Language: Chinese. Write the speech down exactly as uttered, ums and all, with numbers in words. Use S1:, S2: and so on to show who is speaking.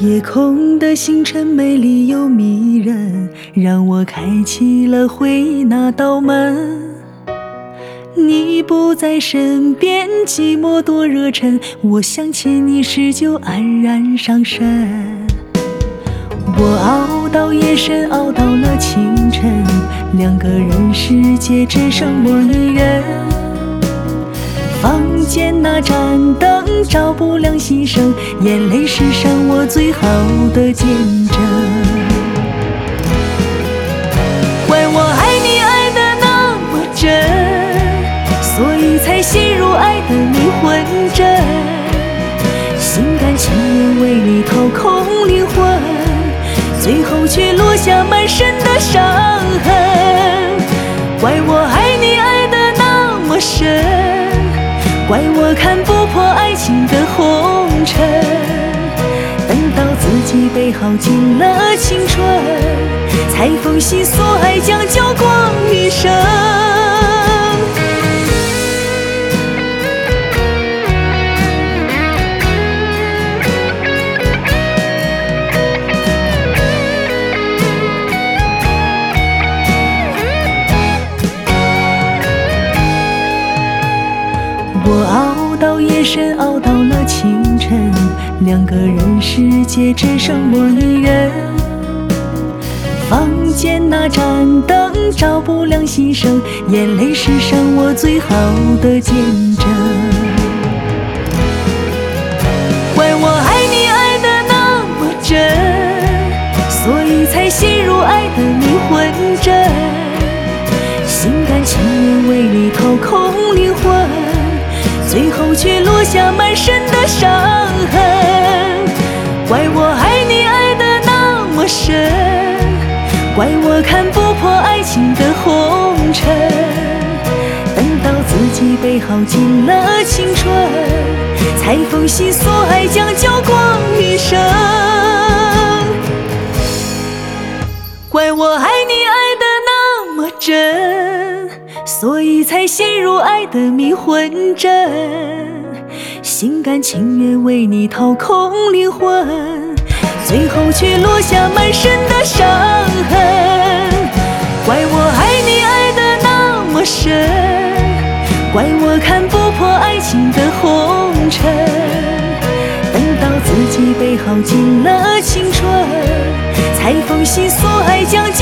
S1: 夜空的星辰美丽又迷人，让我开启了回忆那道门。你不在身边，寂寞多热忱，我想起你时就黯然伤神。我熬到夜深，熬到了清晨，两个人世界只剩我一人。房间那盏灯照不亮心声，眼泪是伤我最好的见证。怪我爱你爱得那么真，所以才陷入爱的迷魂阵，心甘情愿为你掏空灵魂，最后却落下满身的伤痕。怪我爱你爱得那么深，怪我看不破爱情的红尘，等到自己被耗尽了青春，才缝隙所爱将就过余生。我熬到夜深，熬到了清晨，两个人世界只剩我一人。房间那盏灯照不亮心声，眼泪是伤我最好的见证。怪我爱你爱得那么真，所以才陷入爱的迷魂阵，心甘情愿为你掏空灵魂，最后却落下满身的伤痕。怪我爱你爱得那么深，怪我看不破爱情的红尘，等到自己被耗尽了青春，才缝隙所爱将就过余生。怪我爱你爱得那么真，所以才陷入爱的迷魂阵，心甘情愿为你掏空灵魂，最后却落下满身的伤痕。怪我爱你爱得那么深，怪我看不破爱情的红尘，等到自己被耗尽了青春，才缝隙所爱将就